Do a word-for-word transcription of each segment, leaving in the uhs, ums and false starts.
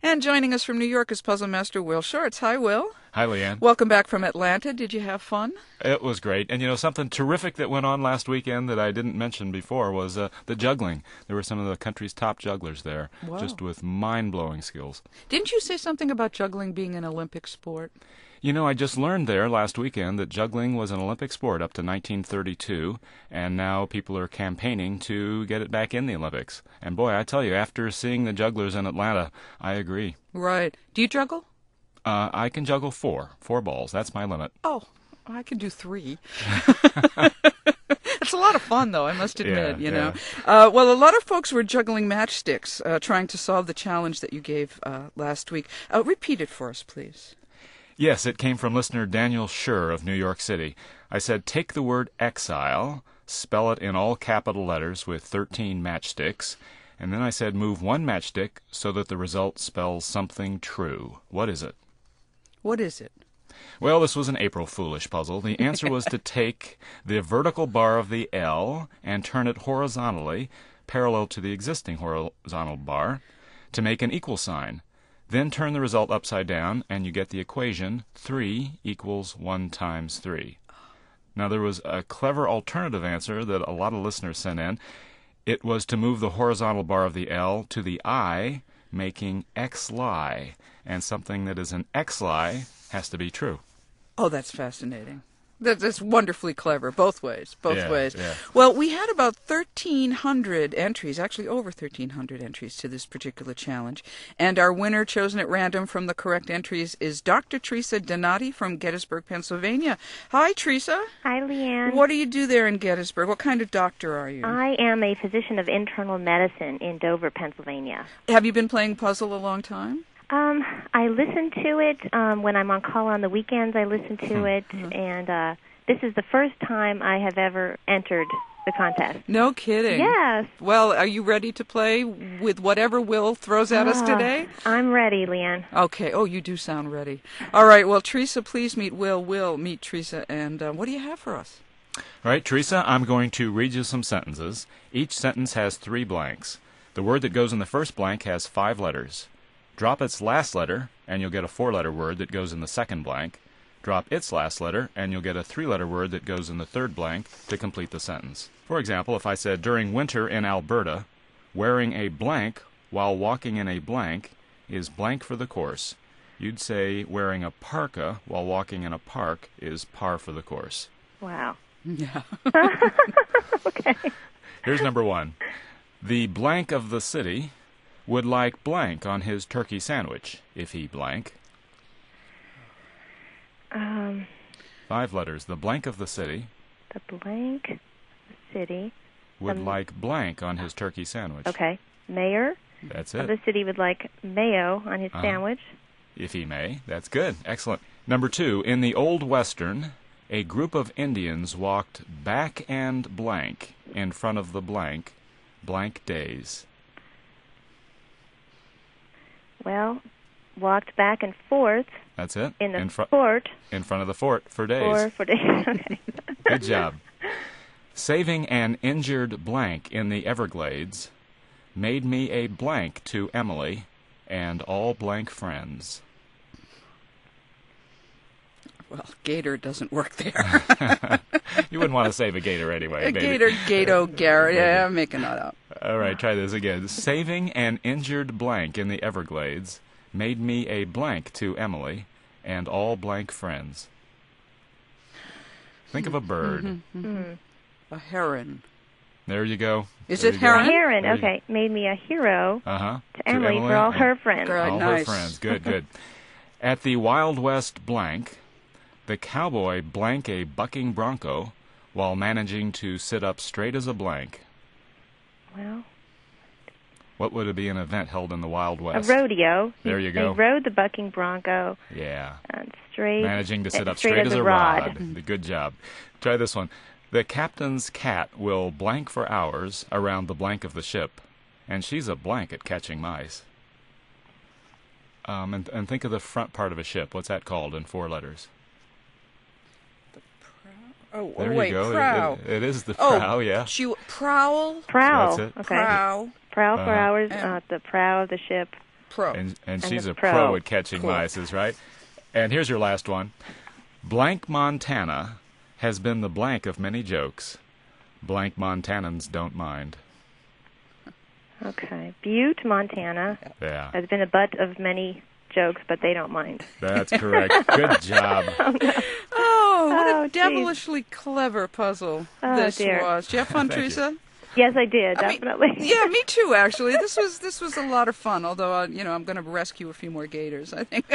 And joining us from New York is Puzzle Master Will Shorts. Hi, Will. Hi, Leanne. Welcome back from Atlanta. Did you have fun? It was great. And, you know, something terrific that went on last weekend that I didn't mention before was uh, the juggling. There were some of the country's top jugglers there, Wow. just with mind-blowing skills. Didn't you say something about juggling being an Olympic sport? You know, I just learned there last weekend that juggling was an Olympic sport up to nineteen thirty-two, and now people are campaigning to get it back in the Olympics. And boy, I tell you, after seeing the jugglers in Atlanta, I agree. Right. Do you juggle? Uh, I can juggle four, four balls. That's my limit. Oh, I can do three. It's a lot of fun, though, I must admit, Yeah, you know. yeah. Uh, well, a lot of folks were juggling matchsticks, uh, trying to solve the challenge that you gave uh, last week. Uh, repeat it for us, please. Yes, it came from listener Daniel Schur of New York City. I said, take the word exile, spell it in all capital letters with thirteen matchsticks, and then I said, move one matchstick so that the result spells something true. What is it? What is it? Well, this was an April Foolish puzzle. The answer was to take the vertical bar of the L and turn it horizontally, parallel to the existing horizontal bar, to make an equal sign. Then turn the result upside down, and you get the equation three equals one times three. Now, there was a clever alternative answer that a lot of listeners sent in. It was to move the horizontal bar of the L to the I, making X-lie. And something that is an X-lie has to be true. Oh, that's fascinating. That, that's wonderfully clever, both ways, both Yeah, ways. yeah. Well, we had about thirteen hundred entries, actually over thirteen hundred entries to this particular challenge. And our winner, chosen at random from the correct entries, is Doctor Teresa Donati from Gettysburg, Pennsylvania. Hi, Teresa. Hi, Leanne. What do you do there in Gettysburg? What kind of doctor are you? I am a physician of internal medicine in Dover, Pennsylvania. Have you been playing puzzle a long time? Um, I listen to it um, when I'm on call on the weekends. I listen to it, and uh, this is the first time I have ever entered the contest. No kidding. Yes. Well, are you ready to play with whatever Will throws at us Ah, today? I'm ready, Leanne. Okay. Oh, you do sound ready. All right. Well, Teresa, please meet Will. Will, meet Teresa. And uh, what do you have for us? All right, Teresa, I'm going to read you some sentences. Each sentence has three blanks. The word that goes in the first blank has five letters. Drop its last letter, and you'll get a four-letter word that goes in the second blank. Drop its last letter, and you'll get a three-letter word that goes in the third blank to complete the sentence. For example, if I said, during winter in Alberta, wearing a blank while walking in a blank is blank for the course, you'd say wearing a parka while walking in a park is par for the course. Wow. Yeah. Okay. Here's number one. The blank of the city would like blank on his turkey sandwich if he blank. Um, Five letters. The blank of the city the blank city. would Um, like blank on his turkey sandwich. Okay. Mayor That's of it. the city would like mayo on his Uh-huh. sandwich. If he may. That's good. Excellent. Number two. In the Old Western, a group of Indians walked back and blank in front of the blank, blank days. Well, walked back and forth That's it. in the in, fr- fort in front of the fort for days. for for days. Okay. Good job. Saving an injured blank in the Everglades made me a blank to Emily and all blank friends. Well, gator doesn't work there. You wouldn't want to save a gator anyway, A baby. gator, gato, Garrett. Yeah, I'm making that up. All right, try this again. Saving an injured blank in the Everglades made me a blank to Emily and all blank friends. Think of a bird. Mm-hmm. Hmm. A heron. There you go. Is There it you go. A heron? heron, There you- okay, made me a hero Uh-huh. to Emily, for all and her friends. Right, all nice. her friends. Good, good. At the Wild West blank, the cowboy blank a bucking bronco while managing to sit up straight as a blank. Well, What would it be an event held in the Wild a West? rodeo. There He- you go. They rode the bucking bronco Yeah. and straight. Managing to sit uh, up straight, as, a a rod. rod. Good job. Try this one. The captain's cat will blank for hours around the blank of the ship, and she's a blank at catching mice. Um, and, and think of the front part of a ship. What's that called in four letters? Oh, There wait, you go. It- prow. It, it is the Oh, prow, yeah. She, prowl? Prow. That's it. Okay. Prow. Prow for Uh-huh. hours. And- Uh, the prow of the ship. Pro. And, and I'm she's a a pro. pro at catching Cool. mice, right? And here's your last one. Blank Montana has been the blank of many jokes. Blank Montanans don't mind. Okay. Butte, Montana Yeah, has been the butt of many jokes, but they don't mind. that's correct. Good job. Oh, what Oh, a geez. devilishly clever puzzle Oh, this dear. was. Did you have fun, Thank you. Teresa? Yes, I did, I mean, definitely. yeah, me too. Actually, this was this was a lot of fun. Although, uh, you know, I'm going to rescue a few more gators, I think.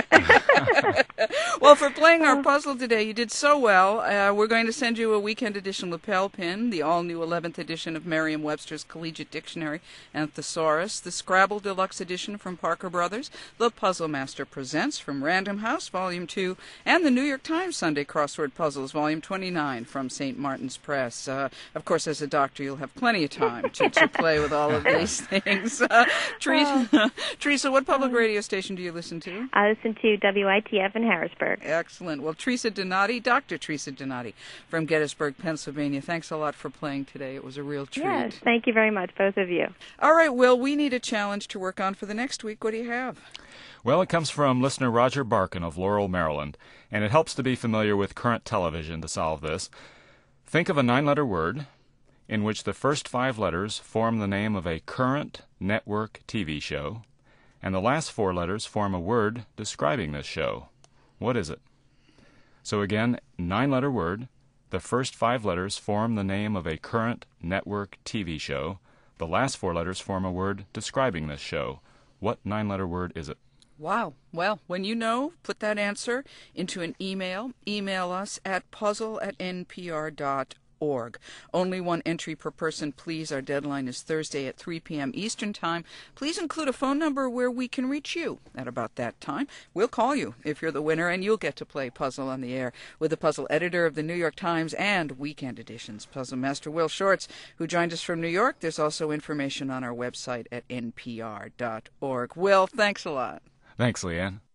Well, for playing our puzzle today, you did so well. Uh, we're going to send you a weekend edition lapel pin, the all-new eleventh edition of Merriam-Webster's Collegiate Dictionary and Thesaurus, the Scrabble Deluxe Edition from Parker Brothers, the Puzzle Master Presents from Random House, Volume two, and the New York Times Sunday Crossword Puzzles, Volume twenty-nine from Saint Martin's Press. Uh, of course, as a doctor, you'll have plenty of time to, to play with all of these things. Uh, Teresa, Teresa, what public radio station do you listen to? I listen to W I T F in Harrisburg. Excellent. Well, Teresa Donati, Doctor Teresa Donati from Gettysburg, Pennsylvania, thanks a lot for playing today. It was a real treat. Yes, thank you very much, both of you. All right, Will, we need a challenge to work on for the next week. What do you have? Well, it comes from listener Roger Barkin of Laurel, Maryland, and it helps to be familiar with current television to solve this. Think of a nine-letter word in which the first five letters form the name of a current network T V show, and the last four letters form a word describing this show. What is it? So again, nine-letter word. The first five letters form the name of a current network T V show. The last four letters form a word describing this show. What nine-letter word is it? Wow. Well, when you know, put that answer into an email. Email us at puzzle at n p r dot org. Only one entry per person, please. Our deadline is Thursday at three p.m. Eastern Time. Please include a phone number where we can reach you at about that time. We'll call you if you're the winner, and you'll get to play Puzzle on the Air with the puzzle editor of the New York Times and Weekend Editions, Puzzle Master Will Shortz, who joined us from New York. There's also information on our website at n p r dot org. Will, thanks a lot. Thanks, Leanne.